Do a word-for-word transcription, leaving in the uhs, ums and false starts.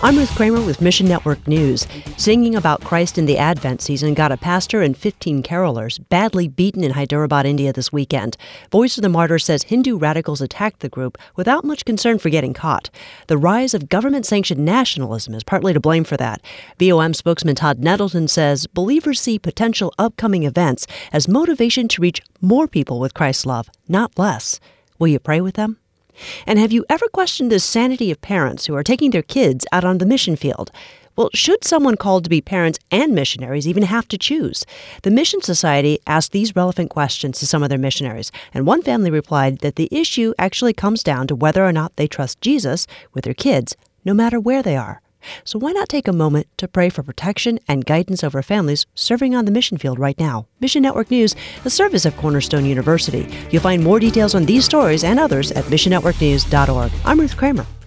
I'm Ruth Kramer with Mission Network News. Singing about Christ in the Advent season got a pastor and fifteen carolers badly beaten in Hyderabad, India this weekend. Voice of the Martyrs says Hindu radicals attacked the group without much concern for getting caught. The rise of government-sanctioned nationalism is partly to blame for that. V O M spokesman Todd Nettleton says believers see potential upcoming events as motivation to reach more people with Christ's love, not less. Will you pray with them? And have you ever questioned the sanity of parents who are taking their kids out on the mission field? Well, should someone called to be parents and missionaries even have to choose? The Mission Society asked these relevant questions to some of their missionaries, and one family replied that the issue actually comes down to whether or not they trust Jesus with their kids, no matter where they are. So why not take a moment to pray for protection and guidance over families serving on the mission field right now? Mission Network News, a service of Cornerstone University. You'll find more details on these stories and others at mission network news dot org. I'm Ruth Kramer.